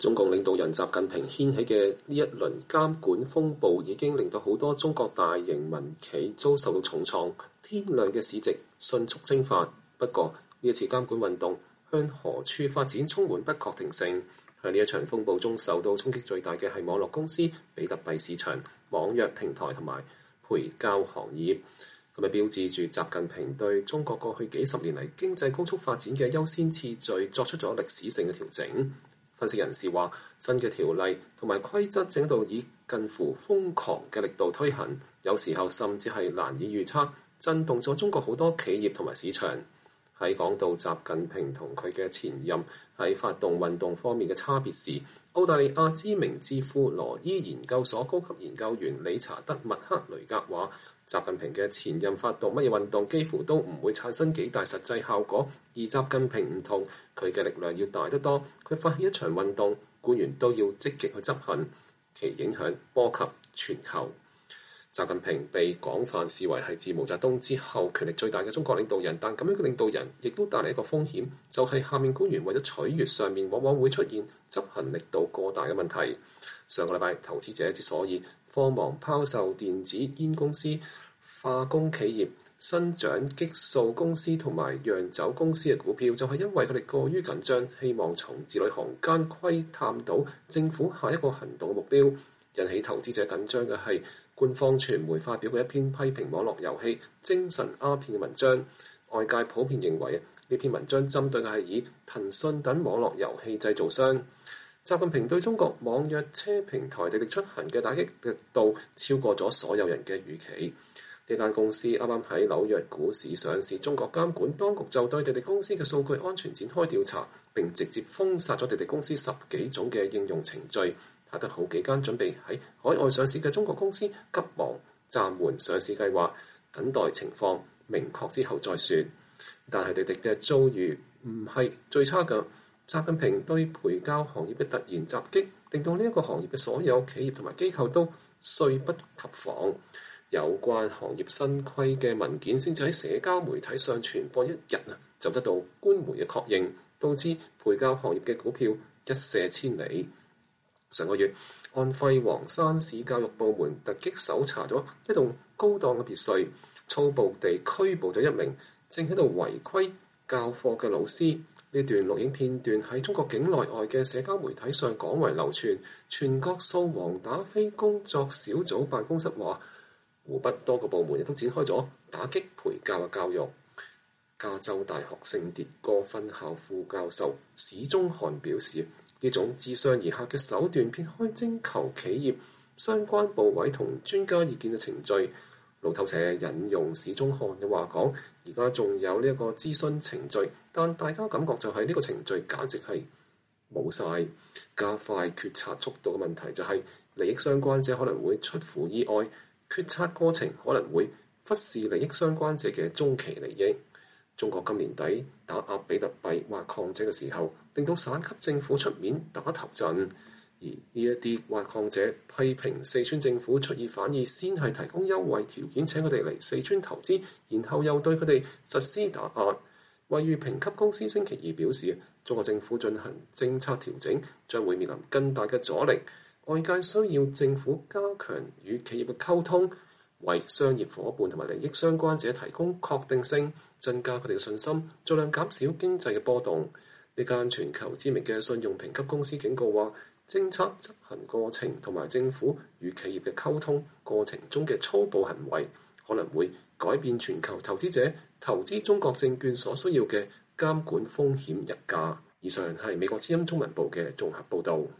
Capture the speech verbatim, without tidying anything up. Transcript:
中共領導人習近平掀起嘅呢一輪監管風暴，已經令到好多中國大型民企遭受到重創，天量嘅市值迅速蒸發。不過呢一次監管運動向何處發展充滿不確定性。喺呢一場風暴中受到衝擊最大嘅係網絡公司、比特幣市場、網約平台同埋陪教行業。咁咪標誌住習近平對中國過去幾十年嚟經濟高速發展嘅優先次序作出咗歷史性嘅調整。分析人士話，新嘅條例同埋規則正喺度以近乎瘋狂嘅力度推行，有時候甚至係難以預測，震動咗中國好多企業同埋市場。喺講到習近平同佢嘅前任喺發動運動方面嘅差別時，澳大利亞知名智庫羅伊研究所高級研究員理查德·麥克雷格話，習近平嘅前任發動乜嘢運動幾乎都唔會產生幾大實際效果，而習近平唔同，佢嘅力量要大得多。佢發起一場運動，官員都要積極去執行，其影響波及全球。習近平被廣泛視為係自毛澤東之後權力最大嘅中國領導人，但咁樣嘅領導人亦都帶嚟一個風險，就係、是、下面官員為咗取悅上面，往往會出現執行力度過大嘅問題。上個禮拜，投資者之所以慌忙拋售電子煙公司、化工企業、生長激素公司同埋洋酒公司嘅股票，就係、是、因為佢哋過於緊張，希望從字裏行間窺探到政府下一個行動嘅目標。引起投資者緊張嘅係官方傳媒發表嘅一篇批評網絡遊戲精神鴉片嘅文章。外界普遍認為呢篇文章針對嘅係以騰訊等網絡遊戲製造商。習近平對中國網約車平台滴滴出行嘅打擊力度超過咗所有人嘅預期。呢間公司啱啱喺紐約股市上市，中國監管當局就對滴滴公司嘅數據安全展開調查，並直接封殺咗滴滴公司十幾種嘅應用程序。嚇得好幾間準備喺海外上市嘅中國公司急忙暫緩上市計劃，等待情況明確之後再說。但係滴滴嘅遭遇唔係最差嘅。習近平對陪教行業嘅突然襲擊，令到呢一個行業嘅所有企業同埋機構都猝不及防。有關行業新規嘅文件先至喺社交媒體上傳播一日啊，就得到官媒嘅確認，導致陪教行業嘅股票一瀉千里。上個月，安徽黃山市教育部門突擊搜查咗一棟高檔嘅別墅，粗暴地拘捕咗一名正喺度違規教課嘅老師。呢段錄影片段喺中國境內外嘅社交媒體上廣為流傳。全國掃黃打非工作小組辦公室話，湖北多個部門亦都展開咗打擊陪教嘅教育。加州大學聖迭戈分校副教授史宗漢表示，呢種自上而下嘅手段撇開徵求企業相關部委同專家意見嘅程序。路透社引用史宗漢嘅話講，而家仲有呢一個諮詢程序，但大家感覺就係呢個程序簡直係冇晒。加快決策速度嘅問題就係利益相關者可能會出乎意外，決策過程可能會忽視利益相關者嘅中期利益。中國今年底打壓比特幣挖礦者嘅時候，令到省級政府出面打頭陣，而呢一啲挖礦者批評四川政府出爾反爾，先係提供優惠條件請佢哋嚟四川投資，然後又對佢哋實施打壓。惠譽評級公司星期二表示，中國政府進行政策調整將會面臨更大嘅阻力，外界需要政府加強與企業嘅溝通，為商業夥伴同埋利益相關者提供確定性，增加佢哋嘅信心，盡量減少經濟嘅波動。呢間全球知名嘅信用評級公司警告話，政策執行過程同埋政府與企業嘅溝通過程中嘅粗暴行為，可能會改變全球投資者投資中國證券所需要嘅監管風險溢價。以上係美國之音中文部嘅綜合報導。